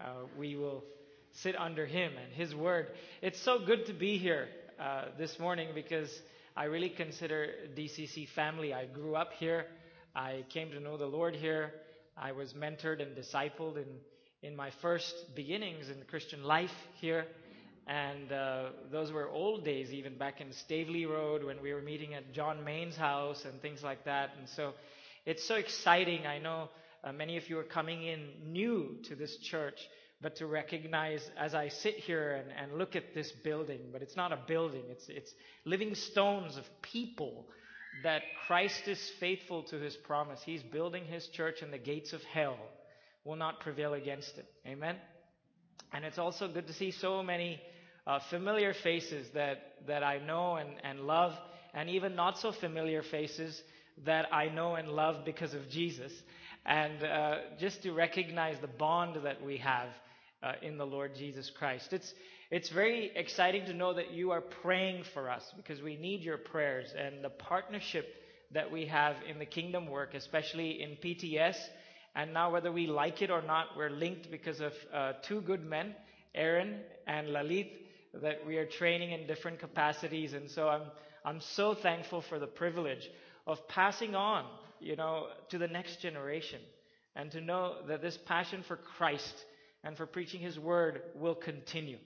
we will sit under Him and His Word. It's so good to be here this morning because I really consider DCC family. I grew up here. I came to know the Lord here. I was mentored and discipled in my first beginnings in Christian life here. And those were old days, even back in Staveley Road when we were meeting at John Main's house and things like that. And so it's so exciting. I know many of you are coming in new to this church, but to recognize as I sit here and look at this building, but it's not a building, it's living stones of people that Christ is faithful to His promise. He's building His church and the gates of hell will not prevail against it. Amen? And it's also good to see so many familiar faces that I know and love, and even not so familiar faces that I know and love because of Jesus. And just to recognize the bond that we have in the Lord Jesus Christ. It's very exciting to know that you are praying for us because we need your prayers and the partnership that we have in the kingdom work, especially in PTS. And now whether we like it or not, we're linked because of two good men, Aaron and Lalit, that we are training in different capacities. And so I'm so thankful for the privilege of passing on, to the next generation, and to know that this passion for Christ and for preaching His Word will continue.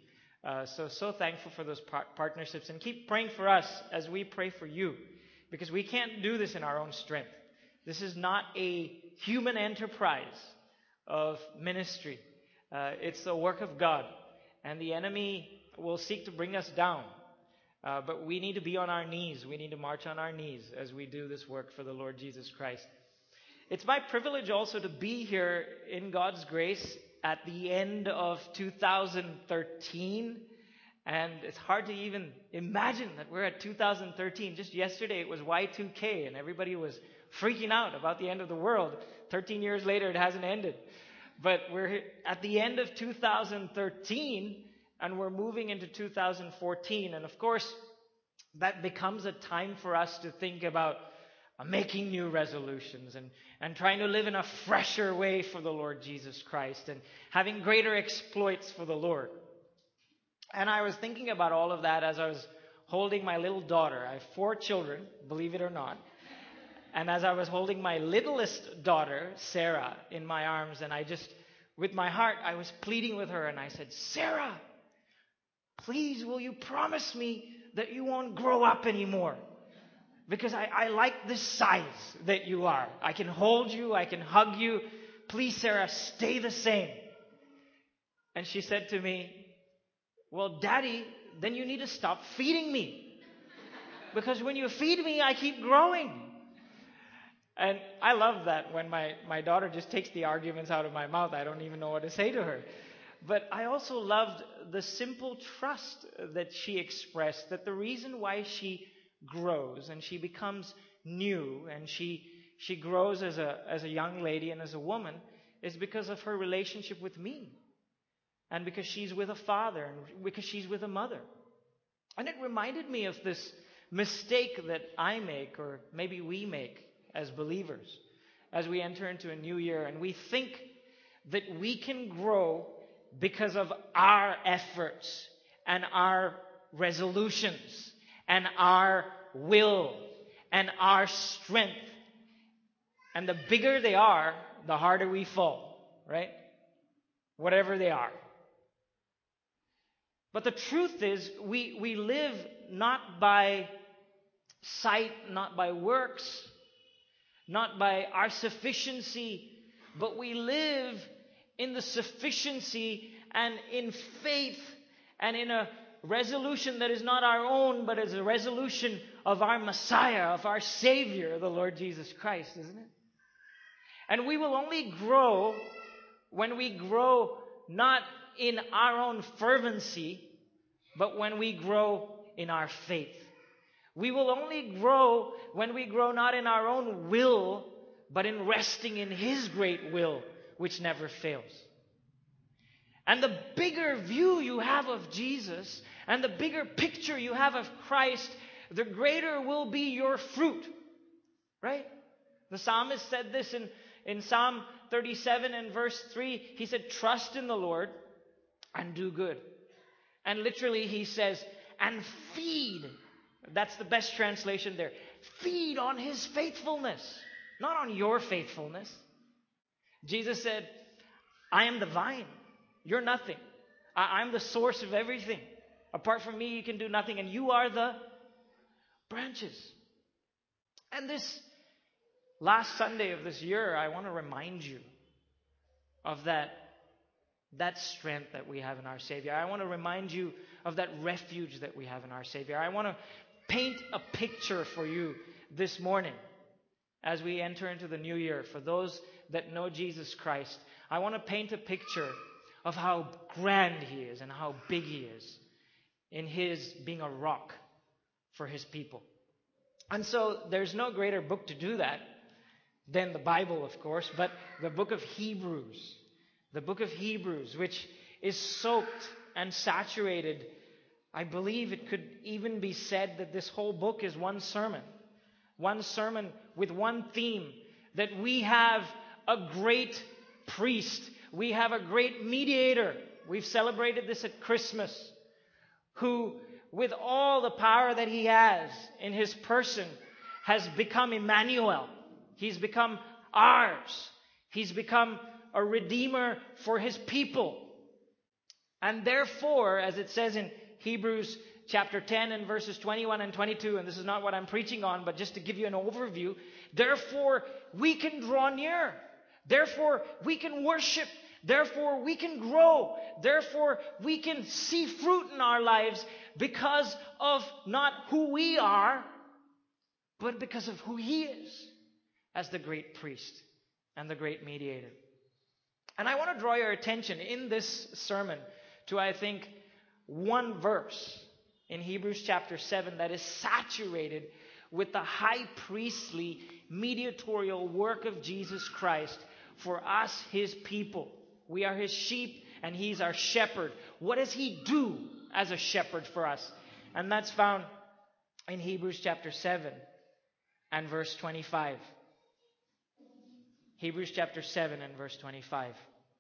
So thankful for those partnerships, and keep praying for us as we pray for you, because we can't do this in our own strength. This is not a human enterprise of ministry. It's the work of God, and the enemy will seek to bring us down. But we need to be on our knees. We need to march on our knees as we do this work for the Lord Jesus Christ. It's my privilege also to be here in God's grace at the end of 2013. And it's hard to even imagine that we're at 2013. Just yesterday it was Y2K and everybody was freaking out about the end of the world. 13 years later it hasn't ended. But we're at the end of 2013 and we're moving into 2014. And of course, that becomes a time for us to think about making new resolutions and trying to live in a fresher way for the Lord Jesus Christ and having greater exploits for the Lord. And I was thinking about all of that as I was holding my little daughter. I have 4 children, believe it or not. And as I was holding my littlest daughter, Sarah, in my arms, and with my heart, I was pleading with her and I said, Sarah, please will you promise me that you won't grow up anymore? Because I like this size that you are. I can hold you, I can hug you. Please, Sarah, stay the same. And she said to me, well, Daddy, then you need to stop feeding me. Because when you feed me, I keep growing. And I love that when my daughter just takes the arguments out of my mouth. I don't even know what to say to her. But I also loved the simple trust that she expressed, that the reason why she grows and she becomes new and she grows as a young lady and as a woman is because of her relationship with me, and because she's with a father, and because she's with a mother. And it reminded me of this mistake that I make, or maybe we make as believers, as we enter into a new year, and we think that we can grow because of our efforts and our resolutions and our will and our strength. And the bigger they are, the harder we fall, right? Whatever they are. But the truth is, we live not by sight, not by works, not by our sufficiency, but we live in the sufficiency and in faith and in a resolution that is not our own, but is a resolution of our Messiah, of our Savior, the Lord Jesus Christ, isn't it? And we will only grow when we grow not in our own fervency, but when we grow in our faith. We will only grow when we grow not in our own will, but in resting in His great will, which never fails. And the bigger view you have of Jesus, and the bigger picture you have of Christ, the greater will be your fruit. Right? The psalmist said this in Psalm 37 and verse 3, he said, trust in the Lord and do good. And literally he says, and feed. That's the best translation there. Feed on his faithfulness, not on your faithfulness. Jesus said, I am the vine. You're nothing. I'm the source of everything. Apart from me, you can do nothing. And you are the branches. And this last Sunday of this year, I want to remind you of that strength that we have in our Savior. I want to remind you of that refuge that we have in our Savior. I want to paint a picture for you this morning as we enter into the new year. For those that know Jesus Christ, I want to paint a picture of how grand He is and how big He is in His being a rock for His people. And so there's no greater book to do that than the Bible, of course, but the book of Hebrews. The book of Hebrews, which is soaked and saturated. I believe it could even be said that this whole book is one sermon. One sermon with one theme. That we have a great priest. We have a great mediator. We've celebrated this at Christmas. Who, with all the power that He has in His person, has become Emmanuel. He's become ours. He's become a redeemer for His people. And therefore, as it says in Hebrews chapter 10 and verses 21 and 22, and this is not what I'm preaching on, but just to give you an overview, therefore we can draw near. Therefore we can worship. Therefore we can grow. Therefore we can see fruit in our lives because of not who we are, but because of who He is as the great priest and the great mediator. And I want to draw your attention in this sermon to, I think, one verse in Hebrews chapter 7 that is saturated with the high priestly mediatorial work of Jesus Christ for us, His people. We are His sheep and He's our shepherd. What does He do as a shepherd for us? And that's found in Hebrews chapter 7 and verse 25. Hebrews chapter 7 and verse 25.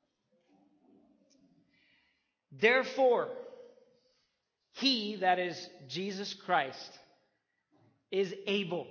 Therefore, He, that is Jesus Christ, is able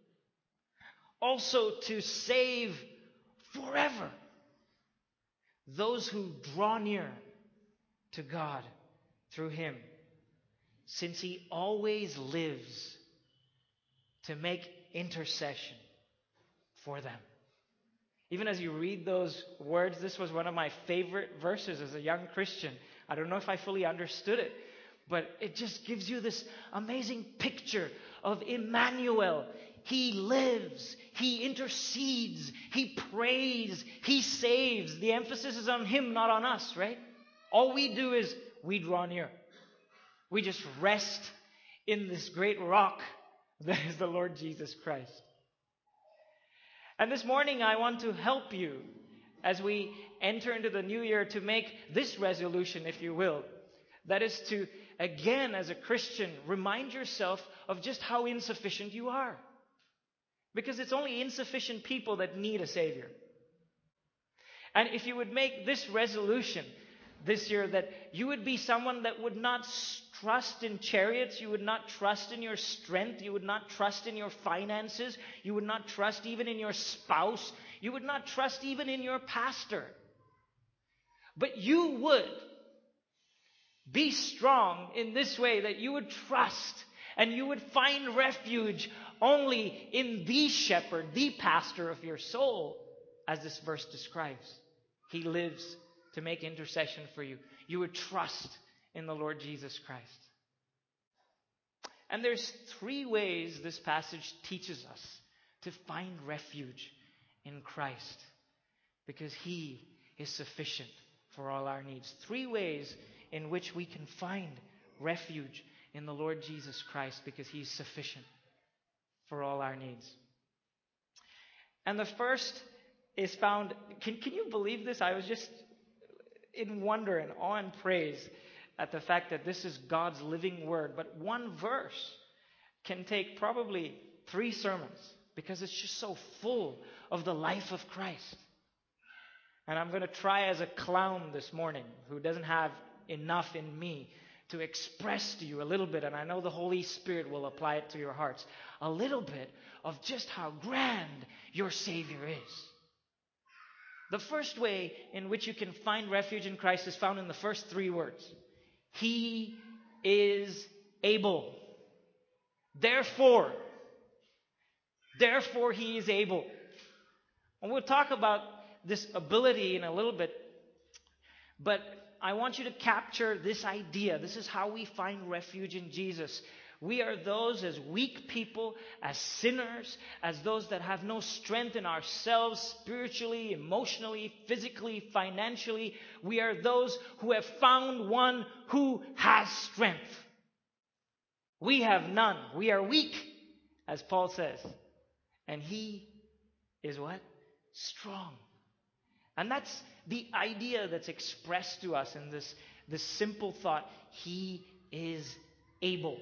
also to save forever those who draw near to God through Him, since He always lives to make intercession for them. Even as you read those words, this was one of my favorite verses as a young Christian. I don't know if I fully understood it, but it just gives you this amazing picture of Emmanuel. He lives, He intercedes, He prays, He saves. The emphasis is on Him, not on us, right? All we do is we draw near. We just rest in this great rock that is the Lord Jesus Christ. And this morning I want to help you as we enter into the new year to make this resolution, if you will. That is to, again, as a Christian, remind yourself of just how insufficient you are. Because it's only insufficient people that need a Savior. And if you would make this resolution this year, that you would be someone that would not trust in chariots, you would not trust in your strength, you would not trust in your finances, you would not trust even in your spouse, you would not trust even in your pastor. But you would be strong in this way, that you would trust and you would find refuge only in the shepherd, the pastor of your soul, as this verse describes. He lives to make intercession for you. You would trust in the Lord Jesus Christ. And there's 3 ways this passage teaches us to find refuge in Christ, because He is sufficient for all our needs. 3 ways in which we can find refuge in the Lord Jesus Christ, because He's sufficient for all our needs. And the first is found, can you believe this? I was just in wonder and awe and praise at the fact that this is God's living word. But one verse can take probably 3 sermons, because it's just so full of the life of Christ. And I'm going to try as a clown this morning who doesn't have enough in me to express to you a little bit, and I know the Holy Spirit will apply it to your hearts, a little bit of just how grand your Savior is. The first way in which you can find refuge in Christ is found in the first three words. He is able. Therefore He is able. And we'll talk about this ability in a little bit, but I want you to capture this idea. This is how we find refuge in Jesus. We are those as weak people, as sinners, as those that have no strength in ourselves, spiritually, emotionally, physically, financially. We are those who have found one who has strength. We have none. We are weak, as Paul says. And He is what? Strong. And that's the idea that's expressed to us in this simple thought. He is able.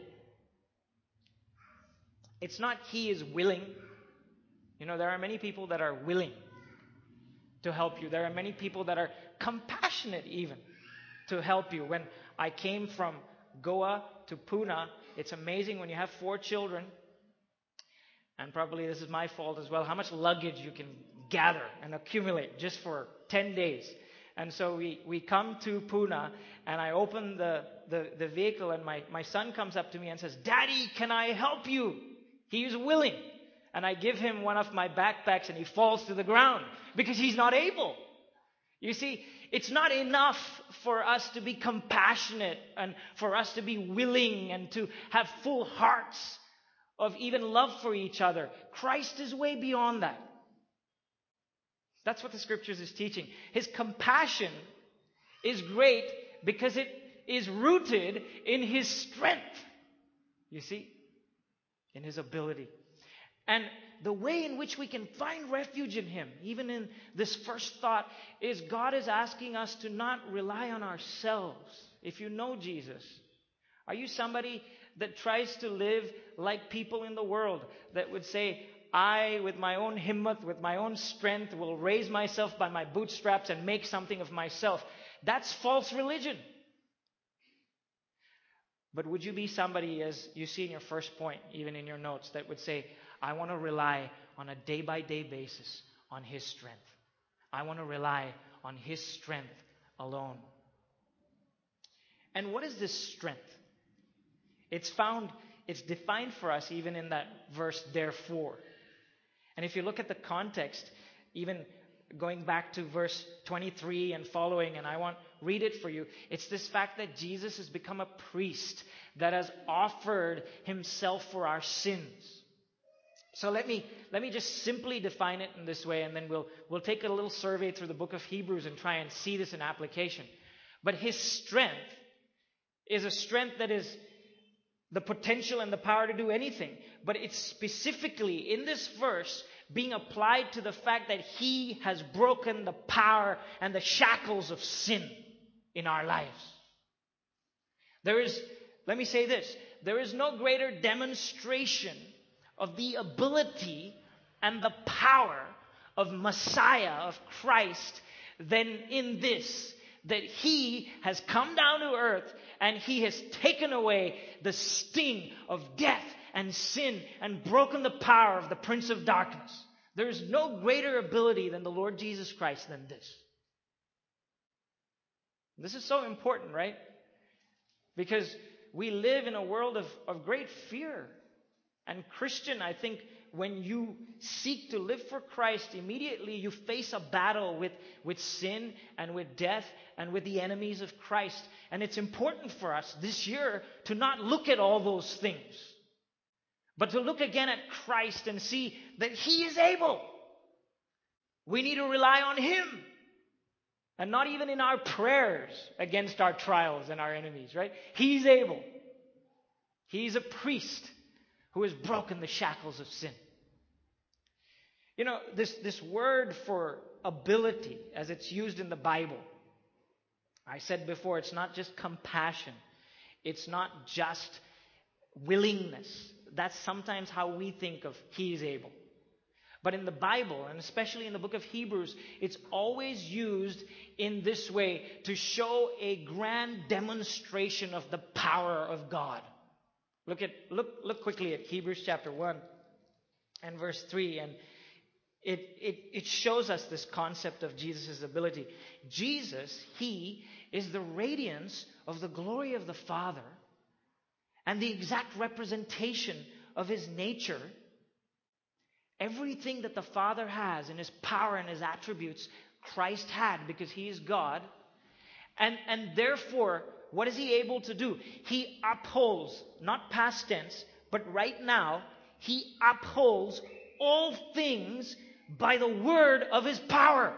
It's not He is willing. There are many people that are willing to help you. There are many people that are compassionate even to help you. When I came from Goa to Pune, it's amazing when you have 4 children, and probably this is my fault as well, how much luggage you can gather and accumulate just for 10 days. And so we come to Pune, and I open the vehicle, and my son comes up to me and says, "Daddy, can I help you?" He is willing. And I give him one of my backpacks, and he falls to the ground because he's not able. You see, it's not enough for us to be compassionate and for us to be willing and to have full hearts of even love for each other. Christ is way beyond that. That's what the Scriptures is teaching. His compassion is great because it is rooted in His strength. You see? In His ability. And the way in which we can find refuge in Him, even in this first thought, is God is asking us to not rely on ourselves. If you know Jesus, are you somebody that tries to live like people in the world that would say, I, with my own himmat, with my own strength, will raise myself by my bootstraps and make something of myself? That's false religion. But would you be somebody, as you see in your first point, even in your notes, that would say, I want to rely on a day-by-day basis on His strength. I want to rely on His strength alone. And what is this strength? It's defined for us even in that verse, therefore. And if you look at the context, even going back to verse 23 and following, and I want to read it for you. It's this fact that Jesus has become a priest that has offered Himself for our sins. So let me just simply define it in this way, and then we'll take a little survey through the book of Hebrews and try and see this in application. But His strength is a strength that is the potential and the power to do anything. But it's specifically in this verse being applied to the fact that He has broken the power and the shackles of sin in our lives. Let me say this, there is no greater demonstration of the ability and the power of Messiah, of Christ, than in this, that He has come down to earth and He has taken away the sting of death and sin and broken the power of the prince of darkness. There is no greater ability than the Lord Jesus Christ than this. This is so important, right? Because we live in a world of great fear. And Christian, I think when you seek to live for Christ, immediately you face a battle with sin and with death and with the enemies of Christ. And it's important for us this year to not look at all those things, but to look again at Christ and see that He is able. We need to rely on Him. And not even in our prayers against our trials and our enemies, right? He's able. He's a priest who has broken the shackles of sin. You know, this word for ability, as it's used in the Bible, I said before, it's not just compassion. It's not just willingness. That's sometimes how we think of He is able. But in the Bible, and especially in the book of Hebrews, it's always used in this way to show a grand demonstration of the power of God. Look quickly at Hebrews chapter 1 and verse 3, and it shows us this concept of Jesus' ability. Jesus, He is the radiance of the glory of the Father and the exact representation of His nature. Everything that the Father has in His power and His attributes, Christ had, because He is God. And therefore, what is He able to do? He upholds, not past tense, but right now, He upholds all things by the word of His power.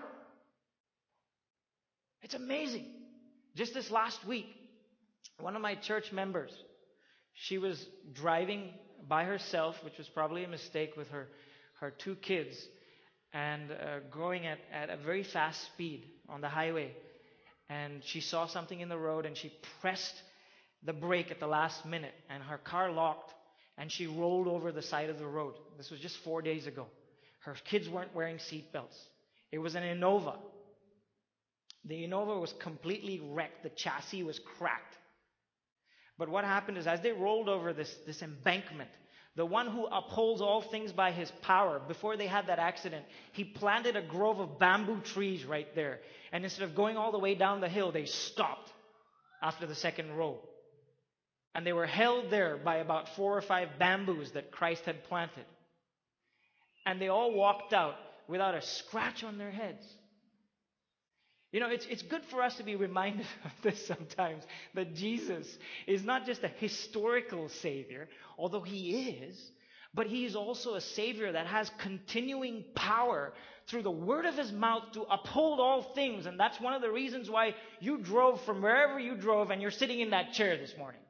It's amazing. Just this last week, one of my church members, she was driving by herself, which was probably a mistake with her two kids, and going at a very fast speed on the highway. And she saw something in the road, and she pressed the brake at the last minute, and her car locked, and she rolled over the side of the road. This was just 4 days ago. Her kids weren't wearing seat belts. It was an Innova. The Innova was completely wrecked. The chassis was cracked. But what happened is, as they rolled over this embankment, the one who upholds all things by His power, before they had that accident, He planted a grove of bamboo trees right there. And instead of going all the way down the hill, they stopped after the second row. And they were held there by about 4 or 5 bamboos that Christ had planted. And they all walked out without a scratch on their heads. You know, it's good for us to be reminded of this sometimes, that Jesus is not just a historical Savior, although He is, but He is also a Savior that has continuing power through the word of His mouth to uphold all things. And that's one of the reasons why you drove from wherever you drove and you're sitting in that chair this morning.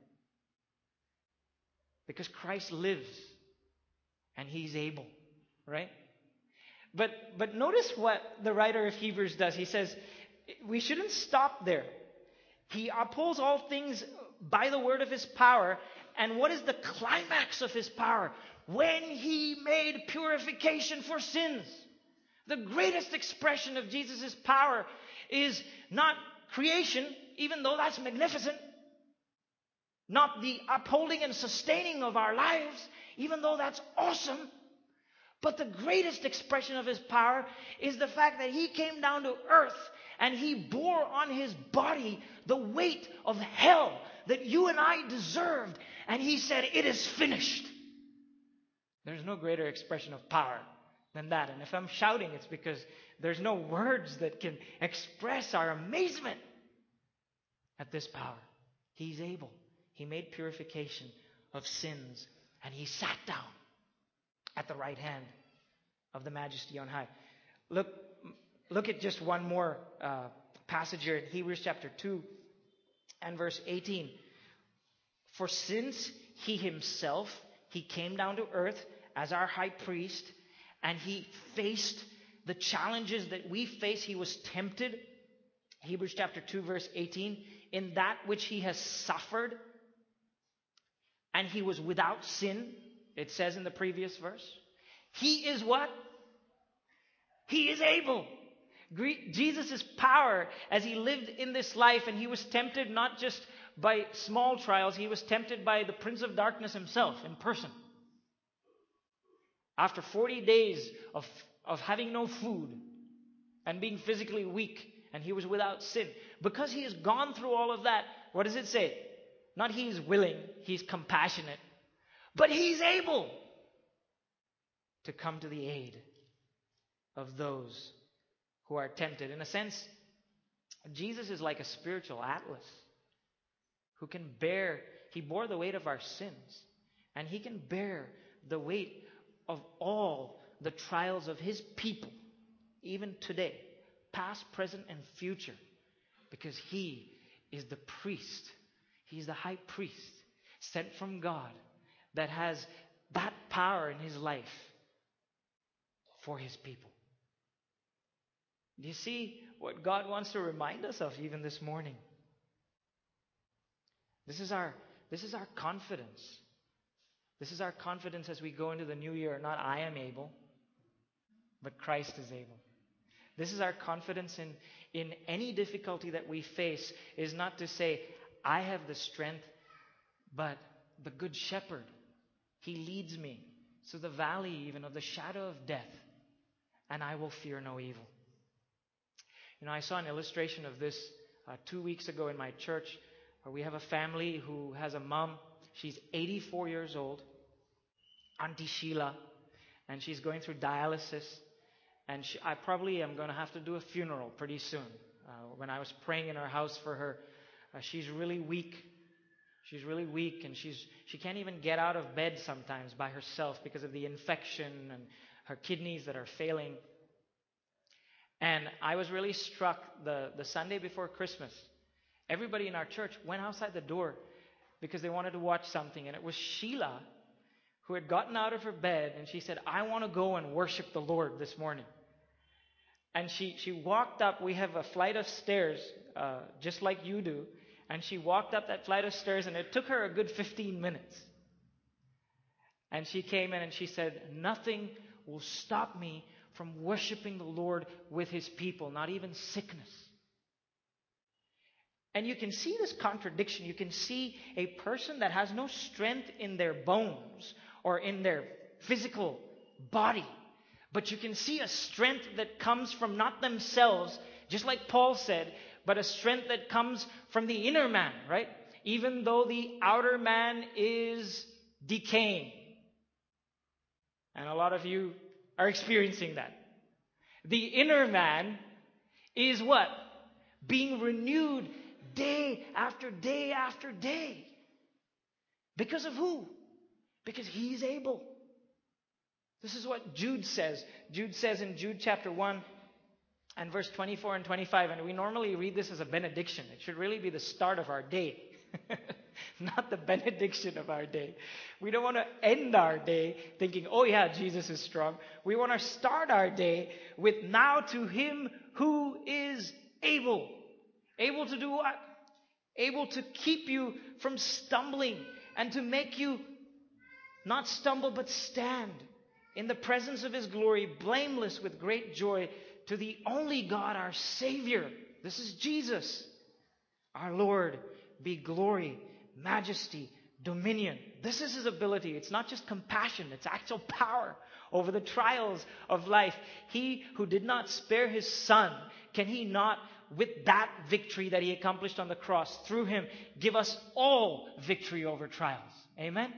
Because Christ lives and He's able, right? But notice what the writer of Hebrews does. He says, we shouldn't stop there. He upholds all things by the word of His power. And what is the climax of His power? When He made purification for sins. The greatest expression of Jesus' power is not creation, even though that's magnificent. Not the upholding and sustaining of our lives, even though that's awesome. But the greatest expression of His power is the fact that He came down to earth and He bore on His body the weight of hell that you and I deserved. And He said, it is finished. There's no greater expression of power than that. And if I'm shouting, it's because there's no words that can express our amazement at this power. He's able. He made purification of sins, and He sat down at the right hand of the Majesty on high. Look at just one more passage here in Hebrews chapter 2 and verse 18. For since He Himself, He came down to earth as our high priest, and He faced the challenges that we face. He was tempted, Hebrews chapter 2 verse 18, in that which He has suffered, and He was without sin, it says in the previous verse. He is what? He is able. Jesus' power as He lived in this life, and He was tempted not just by small trials, He was tempted by the Prince of Darkness himself in person. After 40 days of having no food and being physically weak, and He was without sin. Because He has gone through all of that, what does it say? Not He's willing, He's compassionate, but He's able to come to the aid of those who are tempted. In a sense, Jesus is like a spiritual atlas who can bear, He bore the weight of our sins, and He can bear the weight of all the trials of His people, even today, past, present, and future, because He is the priest. He's the high priest sent from God that has that power in His life for His people. Do you see what God wants to remind us of even this morning? This is our confidence. This is our confidence as we go into the new year. Not I am able, but Christ is able. This is our confidence in any difficulty that we face, is not to say, I have the strength, but the Good Shepherd, He leads me through the valley even of the shadow of death, and I will fear no evil. I saw an illustration of this 2 weeks ago in my church. We have a family who has a mom. She's 84 years old, Auntie Sheila, and she's going through dialysis. And I probably am going to have to do a funeral pretty soon. When I was praying in our house for her, she's really weak. She's really weak, and she can't even get out of bed sometimes by herself because of the infection and her kidneys that are failing. And I was really struck the Sunday before Christmas. Everybody in our church went outside the door because they wanted to watch something. And it was Sheila who had gotten out of her bed, and she said, I want to go and worship the Lord this morning. And she walked up. We have a flight of stairs, just like you do. And she walked up that flight of stairs, and it took her a good 15 minutes. And she came in and she said, nothing will stop me from worshiping the Lord with His people, not even sickness. And you can see this contradiction. You can see a person that has no strength in their bones or in their physical body, but you can see a strength that comes from not themselves, just like Paul said, but a strength that comes from the inner man, right? Even though the outer man is decaying. And a lot of you are experiencing that. The inner man is what? Being renewed day after day after day. Because of who? Because He's able. This is what Jude says. Jude says in Jude chapter 1 and verse 24 and 25, and we normally read this as a benediction. It should really be the start of our day, not the benediction of our day. We don't want to end our day thinking, oh yeah, Jesus is strong. We want to start our day with, now to Him who is able. Able to do what? Able to keep you from stumbling and to make you not stumble but stand in the presence of His glory, blameless with great joy, to the only God, our Savior. This is Jesus, our Lord. Be glory, majesty, dominion. This is His ability. It's not just compassion. It's actual power over the trials of life. He who did not spare His Son, can He not, with that victory that He accomplished on the cross, through Him, give us all victory over trials? Amen?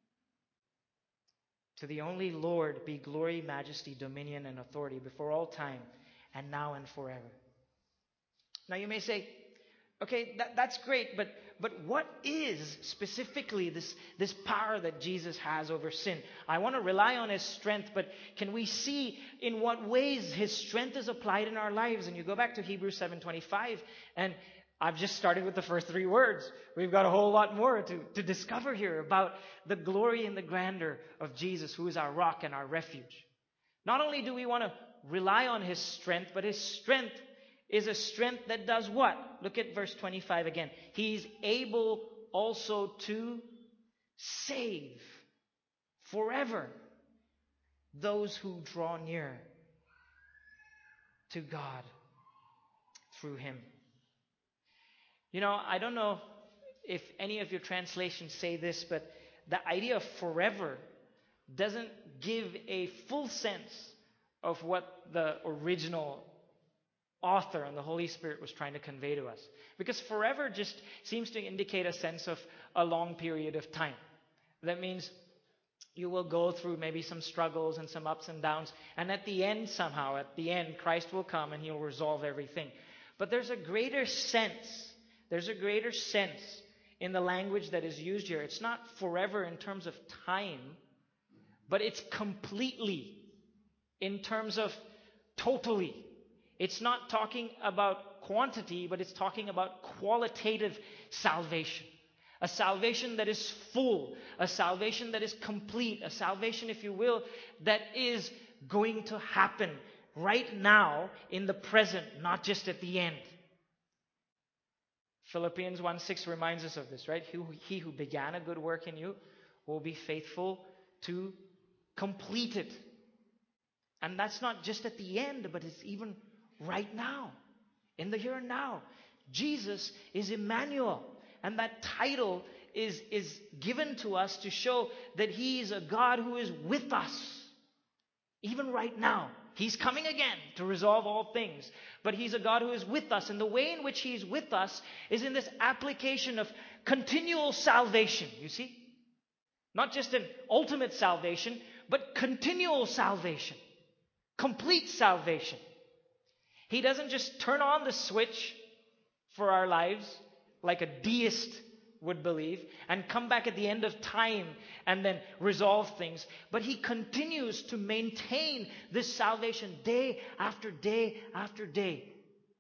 To the only Lord be glory, majesty, dominion, and authority before all time, and now and forever. Now you may say, okay, that's great, but what is specifically this power that Jesus has over sin? I want to rely on His strength, but can we see in what ways His strength is applied in our lives? And you go back to Hebrews 7:25, and I've just started with the first 3 words. We've got a whole lot more to discover here about the glory and the grandeur of Jesus, who is our rock and our refuge. Not only do we want to rely on His strength, but His strength is a strength that does what? Look at verse 25 again. He's able also to save forever those who draw near to God through Him. I don't know if any of your translations say this, but the idea of forever doesn't give a full sense of what the original author and the Holy Spirit was trying to convey to us. Because forever just seems to indicate a sense of a long period of time. That means you will go through maybe some struggles and some ups and downs, and at the end, Christ will come and He'll resolve everything. But there's a greater sense in the language that is used here. It's not forever in terms of time, but it's completely in terms of totally. It's not talking about quantity, but it's talking about qualitative salvation. A salvation that is full, a salvation that is complete, a salvation, if you will, that is going to happen right now in the present, not just at the end. Philippians 1:6 reminds us of this, right? He who began a good work in you will be faithful to complete it. And that's not just at the end, but it's even right now, in the here and now. Jesus is Emmanuel. And that title is given to us to show that He is a God who is with us. Even right now. He's coming again to resolve all things. But He's a God who is with us. And the way in which He's with us is in this application of continual salvation. You see? Not just an ultimate salvation, but continual salvation. Complete salvation. He doesn't just turn on the switch for our lives like a deist would believe and come back at the end of time and then resolve things. But He continues to maintain this salvation day after day after day.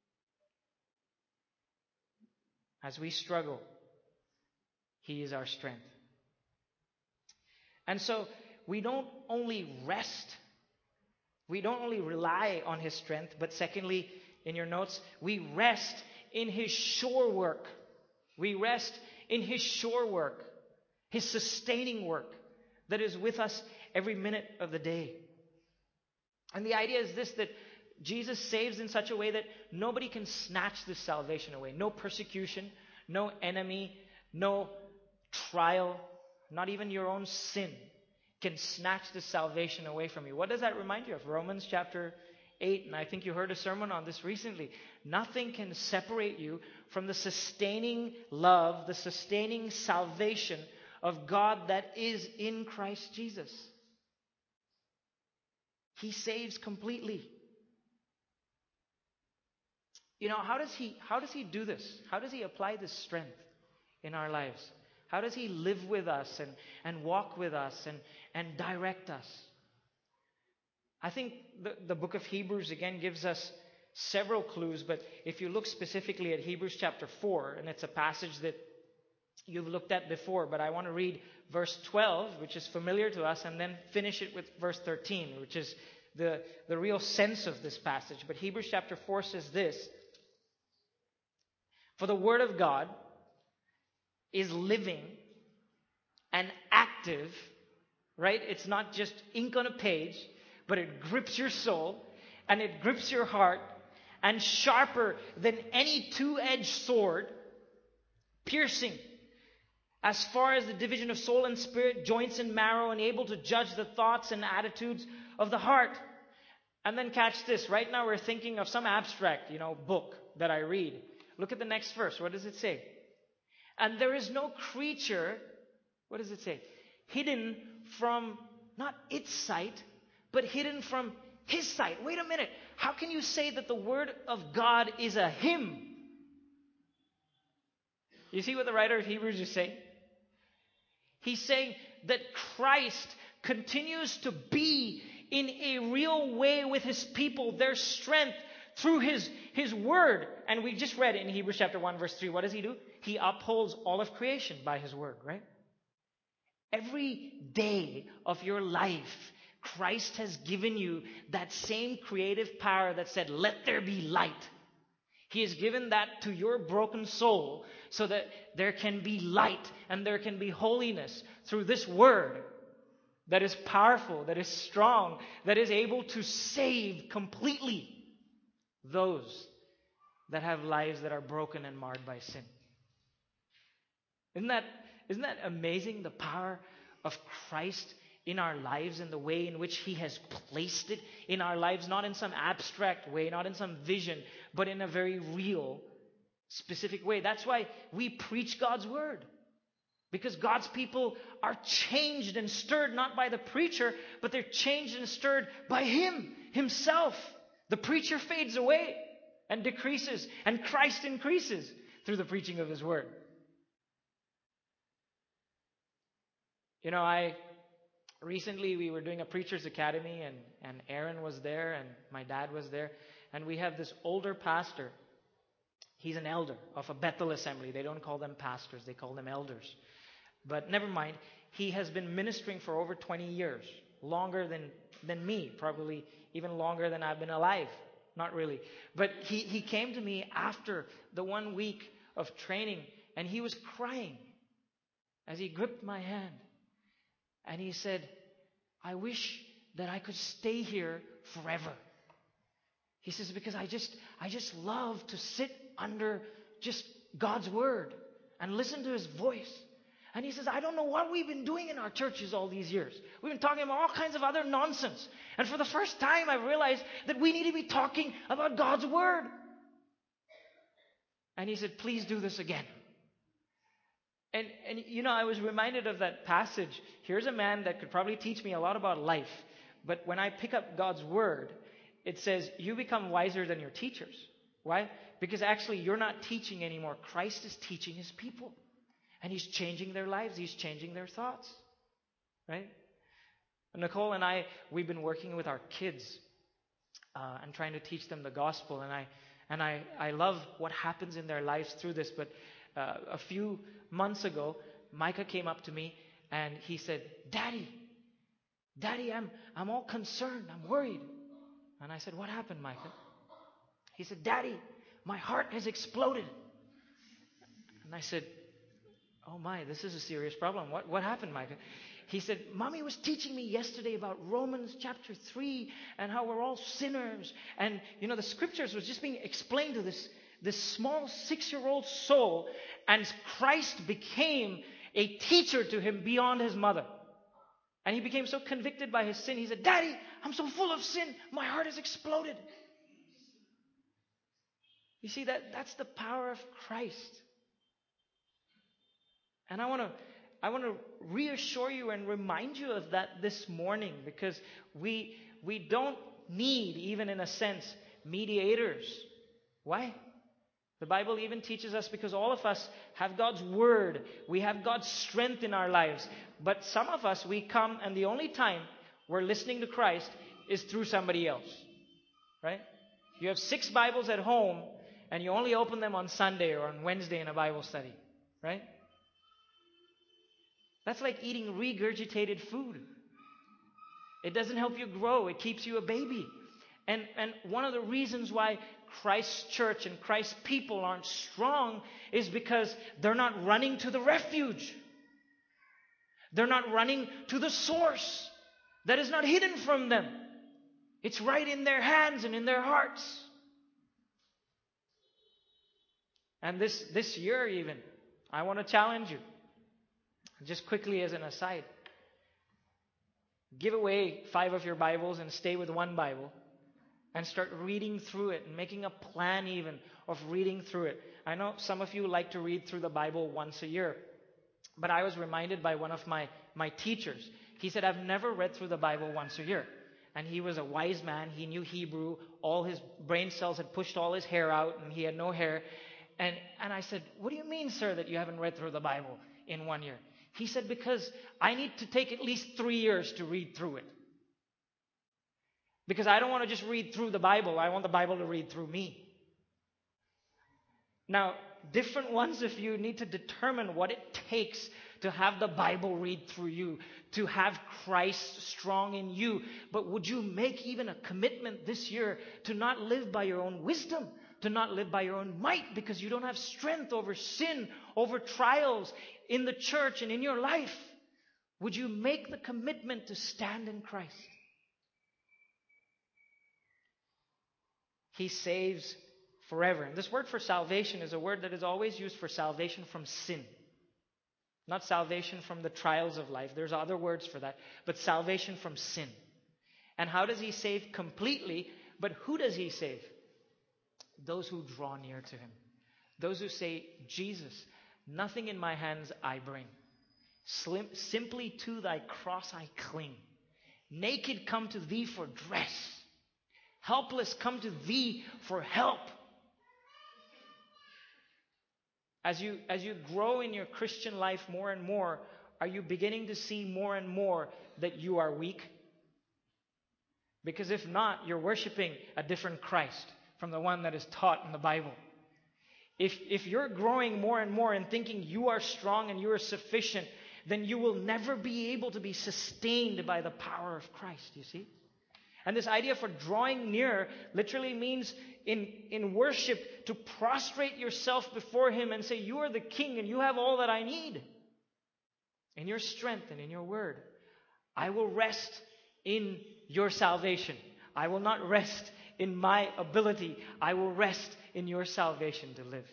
As we struggle, He is our strength. And so we don't only rest, we don't only rely on His strength, but secondly, in your notes, we rest in His sure work. We rest in His sure work, His sustaining work that is with us every minute of the day. And the idea is this, that Jesus saves in such a way that nobody can snatch this salvation away. No persecution, no enemy, no trial, not even your own sin can snatch this salvation away from you. What does that remind you of? Romans chapter 8, and I think you heard a sermon on this recently. Nothing can separate you from the sustaining love, the sustaining salvation of God that is in Christ Jesus. He saves completely. You know, how does he do this? How does He apply this strength in our lives? How does He live with us and walk with us and direct us? I think the book of Hebrews again gives us several clues, but if you look specifically at Hebrews chapter 4, and it's a passage that you've looked at before, but I want to read verse 12, which is familiar to us, and then finish it with verse 13, which is the real sense of this passage. But Hebrews chapter 4 says this: "For the Word of God is living and active," right? It's not just ink on a page, but it grips your soul and it grips your heart, and sharper than any two-edged sword, piercing as far as the division of soul and spirit, joints and marrow, and able to judge the thoughts and attitudes of the heart. And then catch this. Right now we're thinking of some abstract, book that I read. Look at the next verse. What does it say? "And there is no creature," what does it say? "Hidden from," not its sight, but hidden from His sight." Wait a minute. How can you say that the Word of God is a Him? You see what the writer of Hebrews is saying? He's saying that Christ continues to be in a real way with His people, their strength through His Word. And we just read in Hebrews chapter 1 verse 3, what does He do? He upholds all of creation by His Word, right? Every day of your life, Christ has given you that same creative power that said, "Let there be light." He has given that to your broken soul so that there can be light and there can be holiness through this Word that is powerful, that is strong, that is able to save completely those that have lives that are broken and marred by sin. Isn't that amazing, the power of Christ in our lives and the way in which He has placed it in our lives, not in some abstract way, not in some vision, but in a very real, specific way. That's why we preach God's Word. Because God's people are changed and stirred not by the preacher, but they're changed and stirred by Him Himself. The preacher fades away and decreases, and Christ increases through the preaching of His Word. Recently we were doing a preacher's academy, and Aaron was there and my dad was there, and we have this older pastor. He's an elder of a Bethel assembly. They don't call them pastors, they call them elders. But never mind, he has been ministering for over 20 years, longer than me, probably even longer than I've been alive. Not really. But he came to me after the 1 week of training, and he was crying as he gripped my hand. And he said, "I wish that I could stay here forever. He says, because I just love to sit under just God's word and listen to His voice. And he says, I don't know what we've been doing in our churches all these years. We've been talking about all kinds of other nonsense. And for the first time, I realized that we need to be talking about God's word. And he said, please do this again. And I was reminded of that passage. Here's a man that could probably teach me a lot about life. But when I pick up God's word, it says, you become wiser than your teachers. Why? Because actually you're not teaching anymore. Christ is teaching His people. And He's changing their lives. He's changing their thoughts. Right? Nicole and I, we've been working with our kids and trying to teach them the gospel. And I love what happens in their lives through this. But a few months ago, Micah came up to me and he said, Daddy, I'm all concerned. I'm worried. And I said, what happened, Micah? He said, Daddy, my heart has exploded. And I said, oh my, this is a serious problem. What happened, Micah? He said, Mommy was teaching me yesterday about Romans chapter 3 and how we're all sinners. And, the scriptures was just being explained to this small 6-year-old soul. And Christ became a teacher to him beyond his mother. And he became so convicted by his sin. He said, Daddy, I'm so full of sin. My heart has exploded. You see, that's the power of Christ. And I want to reassure you and remind you of that this morning, because we don't need, even in a sense, mediators. Why? The Bible even teaches us, because all of us have God's word. We have God's strength in our lives. But some of us, we come and the only time we're listening to Christ is through somebody else. Right? You have 6 Bibles at home and you only open them on Sunday or on Wednesday in a Bible study. Right? That's like eating regurgitated food. It doesn't help you grow. It keeps you a baby. And one of the reasons why Christ's church and Christ's people aren't strong is because they're not running to the refuge. They're not running to the source that is not hidden from them. It's right in their hands and in their hearts. And this year even, I want to challenge you. Just quickly as an aside. Give away 5 of your Bibles and stay with 1 Bible. And start reading through it and making a plan even of reading through it. I know some of you like to read through the Bible once a year. But I was reminded by one of my teachers. He said, I've never read through the Bible once a year. And he was a wise man. He knew Hebrew. All his brain cells had pushed all his hair out and he had no hair. And I said, what do you mean, sir, that you haven't read through the Bible in 1 year? He said, because I need to take at least 3 years to read through it. Because I don't want to just read through the Bible. I want the Bible to read through me. Now, different ones of you need to determine what it takes to have the Bible read through you, to have Christ strong in you. But would you make even a commitment this year to not live by your own wisdom, to not live by your own might, because you don't have strength over sin, over trials in the church and in your life? Would you make the commitment to stand in Christ? He saves forever. And this word for salvation is a word that is always used for salvation from sin. Not salvation from the trials of life. There's other words for that. But salvation from sin. And how does He save completely? But who does He save? Those who draw near to Him. Those who say, Jesus, nothing in my hands I bring. Simply to thy cross I cling. Naked come to thee for dress. Helpless come to thee for help. As you grow in your Christian life more and more, are you beginning to see more and more that you are weak? Because if not, you're worshiping a different Christ from the one that is taught in the Bible. If you're growing more and more and thinking you are strong and you are sufficient, then you will never be able to be sustained by the power of Christ, you see? And this idea for drawing near literally means in worship to prostrate yourself before Him and say, you are the King and you have all that I need. In your strength and in your word. I will rest in your salvation. I will not rest in my ability. I will rest in your salvation to live.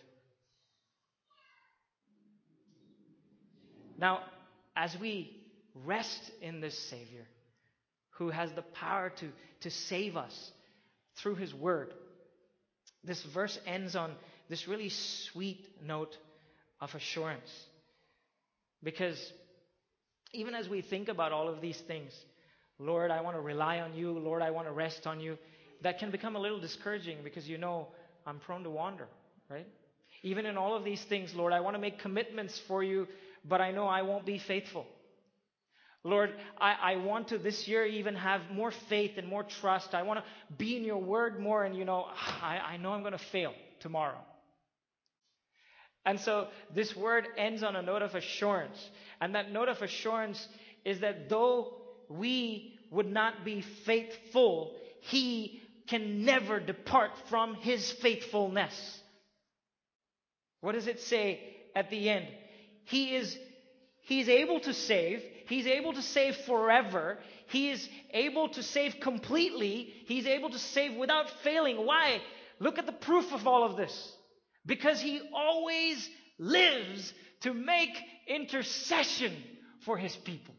Now, as we rest in this Savior, who has the power to save us through His Word, this verse ends on this really sweet note of assurance. Because even as we think about all of these things, Lord, I want to rely on you. Lord, I want to rest on you. That can become a little discouraging because I'm prone to wander, right? Even in all of these things, Lord, I want to make commitments for you, but I know I won't be faithful. Lord, I want to this year even have more faith and more trust. I want to be in your word more, and I know I'm going to fail tomorrow. And so this word ends on a note of assurance. And that note of assurance is that though we would not be faithful, He can never depart from His faithfulness. What does it say at the end? He's able to save. He's able to save forever. He is able to save completely. He's able to save without failing. Why? Look at the proof of all of this. Because He always lives to make intercession for His people.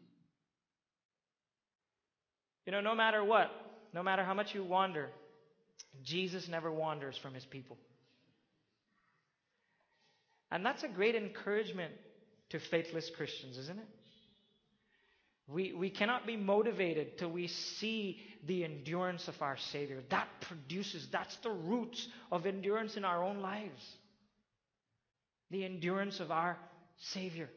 No matter what, no matter how much you wander, Jesus never wanders from His people. And that's a great encouragement to faithless Christians, isn't it? We cannot be motivated till we see the endurance of our Savior. That's the roots of endurance in our own lives. The endurance of our Savior.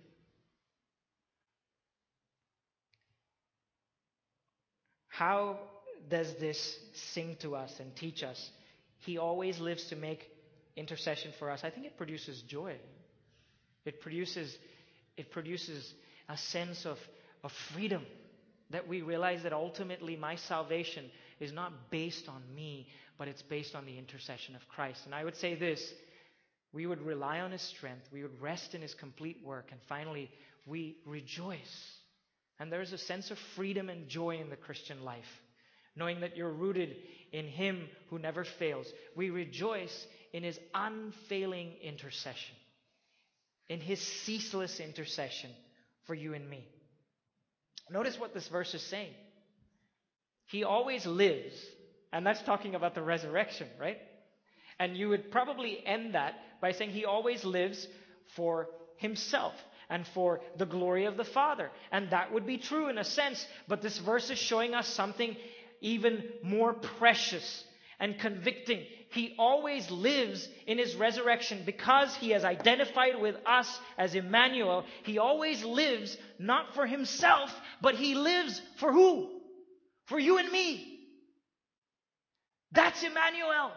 How does this sing to us and teach us? He always lives to make intercession for us. I think it produces joy. It produces a sense of freedom, that we realize that ultimately my salvation is not based on me, but it's based on the intercession of Christ. And I would say this, we would rely on His strength, we would rest in His complete work, and finally we rejoice. And there is a sense of freedom and joy in the Christian life, knowing that you're rooted in Him who never fails. We rejoice in His unfailing intercession, in His ceaseless intercession for you and me. Notice what this verse is saying. He always lives, and that's talking about the resurrection, right? And you would probably end that by saying He always lives for Himself and for the glory of the Father. And that would be true in a sense, but this verse is showing us something even more precious and convicting. He always lives in His resurrection because He has identified with us as Emmanuel. He always lives not for Himself, but He lives for who? For you and me. That's Emmanuel.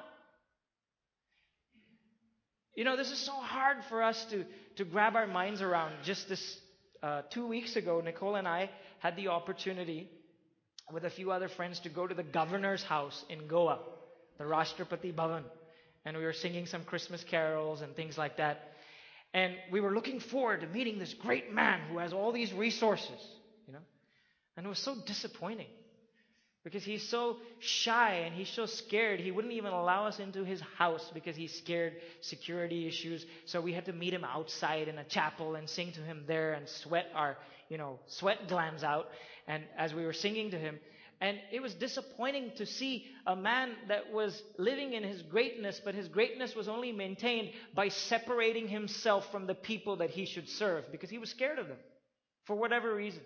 This is so hard for us to grab our minds around. Just this 2 weeks ago, Nicole and I had the opportunity with a few other friends to go to the governor's house in Goa, the Rashtrapati Bhavan. And we were singing some Christmas carols and things like that. And we were looking forward to meeting this great man who has all these resources, And it was so disappointing because he's so shy and he's so scared. He wouldn't even allow us into his house because he's scared security issues. So we had to meet him outside in a chapel and sing to him there and sweat our, sweat glands out. And as we were singing to him, and it was disappointing to see a man that was living in his greatness, but his greatness was only maintained by separating himself from the people that he should serve because he was scared of them for whatever reason.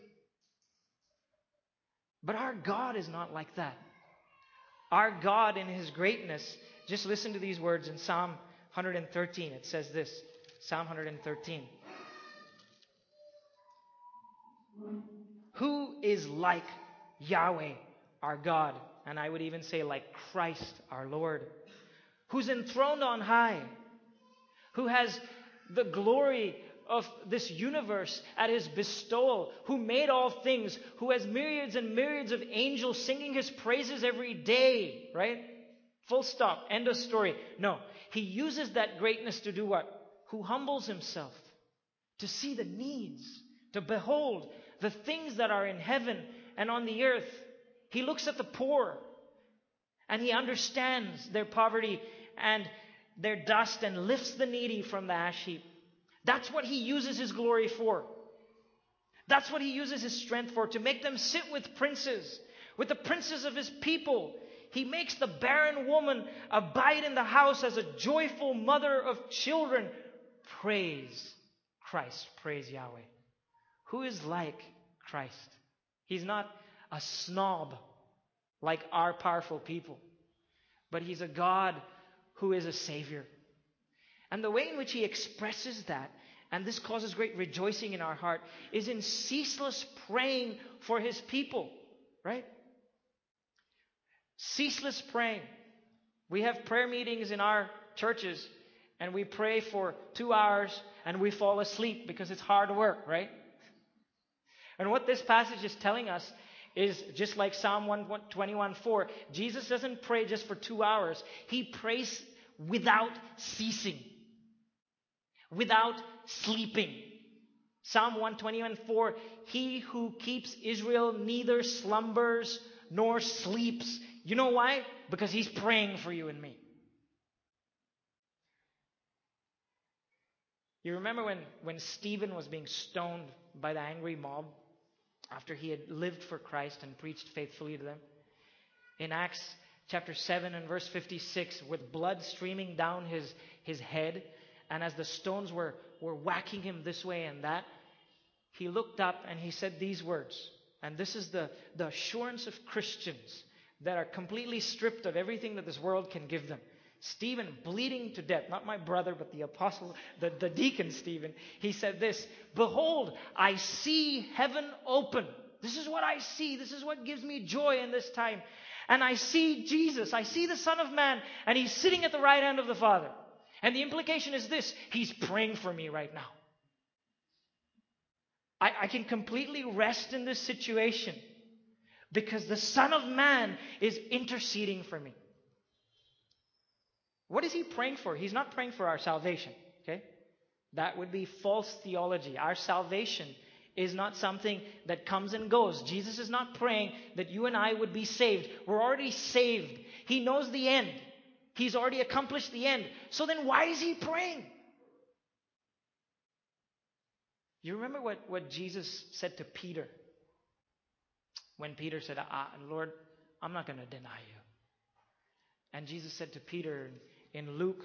But our God is not like that. Our God in His greatness, just listen to these words in Psalm 113. It says this, Psalm 113. Who is like Yahweh, our God? And I would even say like Christ, our Lord, who's enthroned on high, who has the glory of this universe at His bestowal, who made all things, who has myriads and myriads of angels singing His praises every day, right? Full stop, end of story. No, He uses that greatness to do what? Who humbles Himself, to see the needs, to behold the things that are in heaven and on the earth. He looks at the poor and He understands their poverty and their dust and lifts the needy from the ash heap. That's what He uses His glory for. That's what He uses His strength for, to make them sit with princes, with the princes of His people. He makes the barren woman abide in the house as a joyful mother of children. Praise Christ. Praise Yahweh. Who is like Christ? He's not a snob like our powerful people, but He's a God who is a Savior. And the way in which He expresses that, and this causes great rejoicing in our heart, is in ceaseless praying for His people, right? Ceaseless praying. We have prayer meetings in our churches, and we pray for 2 hours, and we fall asleep because it's hard work, right? And what this passage is telling us is just like Psalm 121:4. Jesus doesn't pray just for 2 hours. He prays without ceasing, without sleeping. Psalm 121:4, He who keeps Israel neither slumbers nor sleeps. You know why? Because He's praying for you and me. You remember when Stephen was being stoned by the angry mob after he had lived for Christ and preached faithfully to them? In Acts chapter 7 and verse 56, with blood streaming down his head, and as the stones were whacking him this way and that, he looked up and he said these words. And this is the assurance of Christians that are completely stripped of everything that this world can give them. Stephen, bleeding to death, not my brother, but the apostle, the deacon Stephen, he said this, "Behold, I see heaven open." This is what I see. This is what gives me joy in this time. And I see Jesus. I see the Son of Man, and He's sitting at the right hand of the Father. And the implication is this: He's praying for me right now. I can completely rest in this situation because the Son of Man is interceding for me. What is He praying for? He's not praying for our salvation, okay? That would be false theology. Our salvation is not something that comes and goes. Jesus is not praying that you and I would be saved. We're already saved. He knows the end. He's already accomplished the end. So then why is He praying? You remember what Jesus said to Peter when Peter said, "Lord, I'm not going to deny you." And Jesus said to Peter in Luke,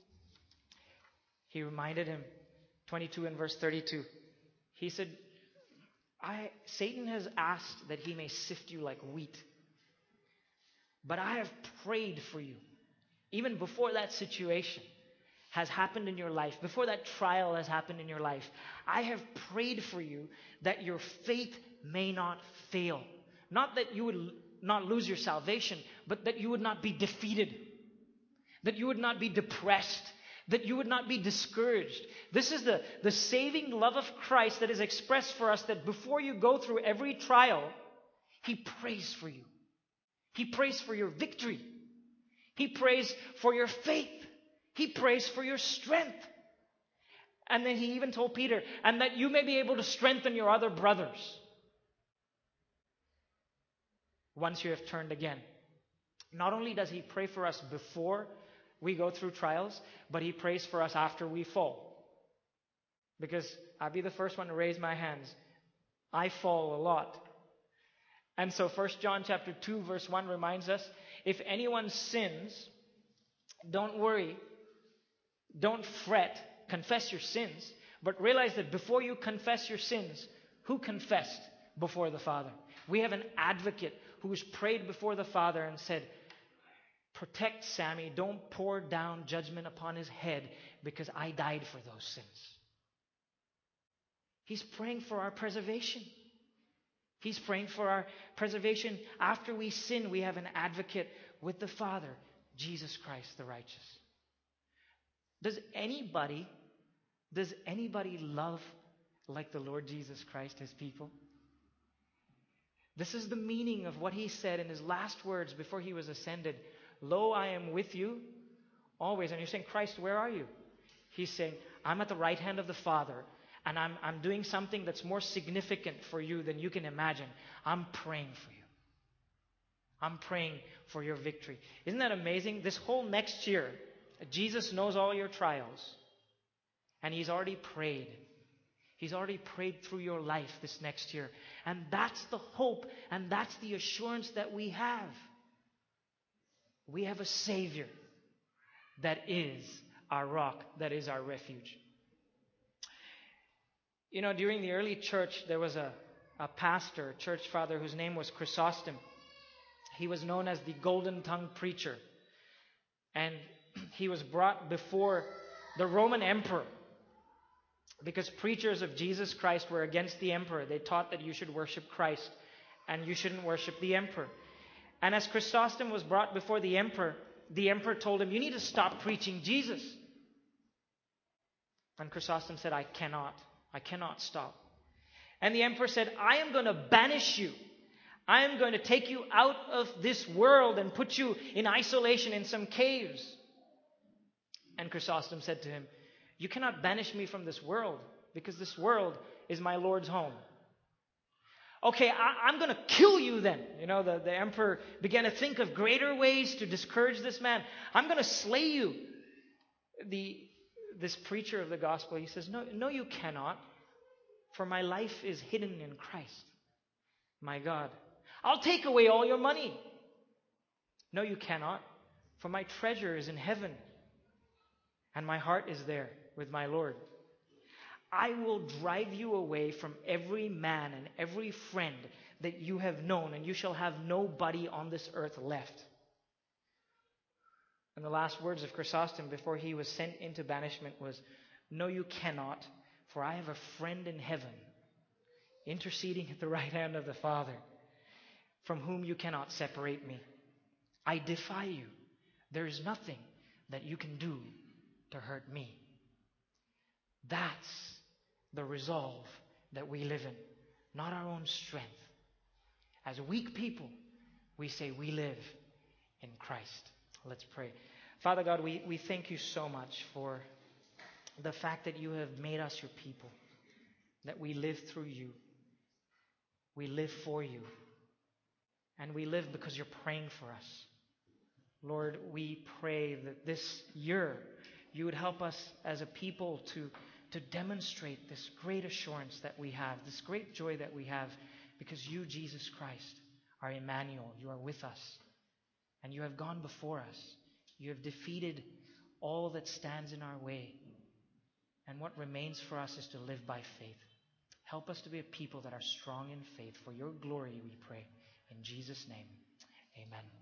He reminded him, 22 and verse 32, He said, Satan has asked that he may sift you like wheat, but I have prayed for you. Even before that situation has happened in your life, before that trial has happened in your life, I have prayed for you that your faith may not fail. Not that you would not lose your salvation, but that you would not be defeated, that you would not be depressed, that you would not be discouraged. This is the saving love of Christ that is expressed for us, that before you go through every trial, He prays for you. He prays for your victory. He prays for your faith. He prays for your strength. And then He even told Peter, and that you may be able to strengthen your other brothers once you have turned again. Not only does He pray for us before we go through trials, but He prays for us after we fall. Because I'll be the first one to raise my hands. I fall a lot. And so 1 John chapter 2 verse 1 reminds us, if anyone sins, don't worry, don't fret, confess your sins, but realize that before you confess your sins, who confessed before the Father? We have an advocate who has prayed before the Father and said, protect Sammy, don't pour down judgment upon his head because I died for those sins. He's praying for our preservation. He's praying for our preservation. After we sin, we have an advocate with the Father, Jesus Christ the righteous. Does anybody love like the Lord Jesus Christ His people? This is the meaning of what He said in His last words before He was ascended. Lo, I am with you always. And you're saying, Christ, where are you? He's saying, I'm at the right hand of the Father, and I'm doing something that's more significant for you than you can imagine. I'm praying for you. I'm praying for your victory. Isn't that amazing? This whole next year, Jesus knows all your trials. And He's already prayed. He's already prayed through your life this next year. And that's the hope and that's the assurance that we have. We have a Savior that is our rock, that is our refuge. You know, during the early church, there was a pastor, a church father, whose name was Chrysostom. He was known as the golden-tongued preacher. And he was brought before the Roman emperor because preachers of Jesus Christ were against the emperor. They taught that you should worship Christ and you shouldn't worship the emperor. And as Chrysostom was brought before the emperor told him, you need to stop preaching Jesus. And Chrysostom said, I cannot stop. And the emperor said, I am going to banish you. I am going to take you out of this world and put you in isolation in some caves. And Chrysostom said to him, you cannot banish me from this world because this world is my Lord's home. Okay, I'm going to kill you then. You know, the emperor began to think of greater ways to discourage this man. I'm going to slay you. This preacher of the gospel, he says, no, you cannot. For my life is hidden in Christ. My God. I'll take away all your money. No, you cannot. For my treasure is in heaven. And my heart is there with my Lord. I will drive you away from every man and every friend that you have known, and you shall have nobody on this earth left. And the last words of Chrysostom before he was sent into banishment was, no, you cannot, for I have a friend in heaven, interceding at the right hand of the Father, from whom you cannot separate me. I defy you. There is nothing that you can do to hurt me. That's the resolve that we live in, not our own strength. As weak people, we say we live in Christ. Let's pray. Father God, we thank you so much for the fact that you have made us your people, that we live through you, we live for you, and we live because you're praying for us. Lord, we pray that this year you would help us as a people to demonstrate this great assurance that we have, this great joy that we have, because you, Jesus Christ, are Emmanuel. You are with us, and you have gone before us. You have defeated all that stands in our way. And what remains for us is to live by faith. Help us to be a people that are strong in faith. For your glory, we pray. In Jesus' name, amen.